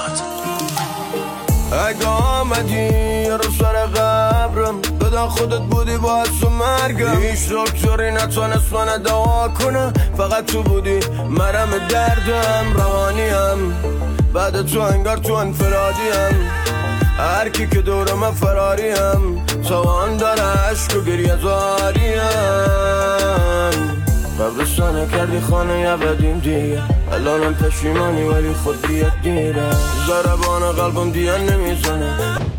اگه آمدی رو سر قبرم بدن خودت بودی باعث و مرگم. هیچ دکتری نتونست من دوا کنه، فقط تو بودی مرهم دردم. روانیم بعد تو انگار تو انفرادیم، هر کی که دورم فراریم. توان داره عشق و گریه زاریم. قبرستانه کردی خانه ابدیم دیگه، الانم پشیمانی ولی خود بیاد دیره. ضربان قلبم دیگه نمیزنه.